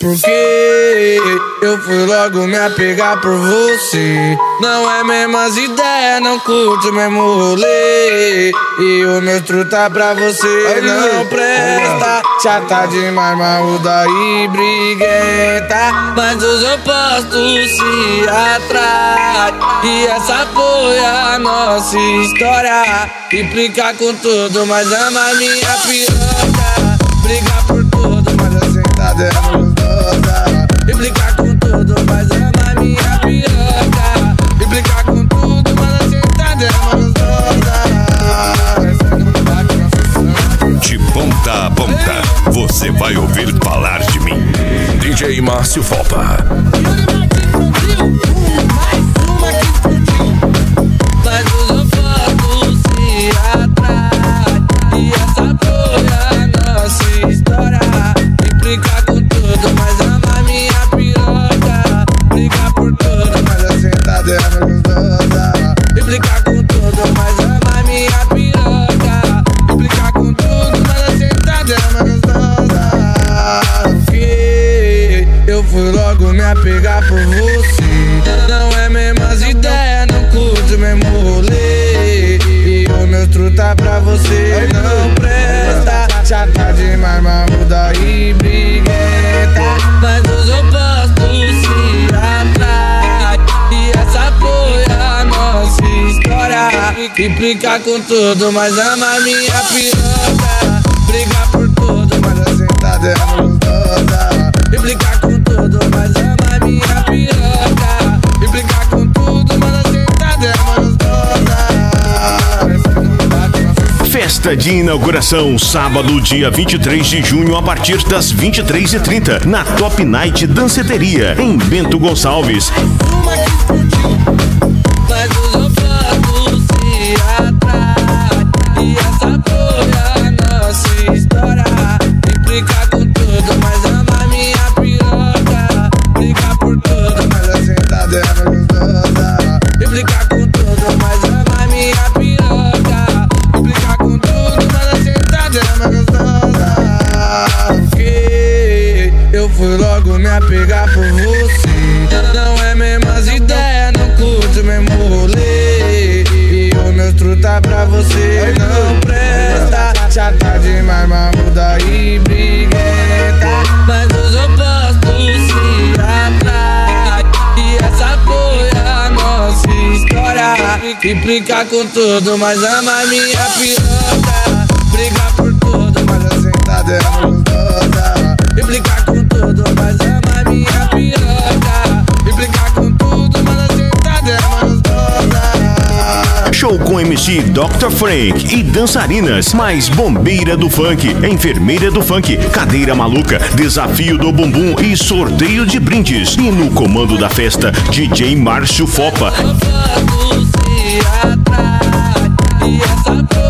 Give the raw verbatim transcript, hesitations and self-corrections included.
Porque eu fui logo me apegar por você. Não é mesmas ideias, não curto o mesmo rolê. E o meu truta pra você não presta. Chata demais, marruda e briguenta. Mas os opostos se atraem. E essa foi a nossa história. Implica com tudo, mas ama minha piroca. Briga por tudo, mas a sentada é gostosa. Implica com tudo, mas ama minha piroca. Implica com tudo, mas a sentada é gostosa. De ponta a ponta, você vai ouvir falar de mim. D J Márcio Fopa. Mas os opostos se atraem. E essa foi a nossa história. Implica com tudo, mas ama minha piroca. Briga por tudo, mas a sentada é gostosa. Implica com tudo, mas ama minha piroca. Implica com tudo, mas a sentada é gostosa. Porque eu fui logo me apegar por você. Não é mesmas ideias, não curto o mesmo rolê. E o meu truta pra você não presta. Chata demais, marruda e briguenta. Mas os opostos se atraem. E essa foi a nossa história. Implica com tudo, mas ama minha piroca. Briga por tudo, mas a sentada é gostosa. Implica com tudo, mas ama minha piroca. Implica com tudo, mas a sentada é gostosa. Festa de inauguração, sábado, dia vinte e três de junho, a partir das vinte e três e trinta, na Top Night Danceteria, em Bento Gonçalves. Mas os opostos se atraem. E essa foi a nossa história. Implica com tudo, mas ama minha piroca. Briga por tudo, mas a sentada é gostosa. Implica com tudo, mas ama minha piroca. Implica com tudo, mas a sentada é gostosa. Porque eu fui logo me apegar por você. Não é mesmas ideias, não curto o mesmo rolê. E o meu truta pra você não presta. Chata demais, marruda e briguenta. Mas os opostos se atraem. E essa foi a nossa história. Implica com tudo, mas ama minha piroca. Briga por tudo, mas a sentada é gostosa. Implica com tudo, mas ama minha piroca. Implica com tudo, mas a sentada é gostosa. Show com M C doutor Frank e dançarinas, mais bombeira do funk, enfermeira do funk, cadeira maluca, desafio do bumbum e sorteio de brindes. E no comando da festa, D J Márcio Fopa. Os opostos se atraem. E essa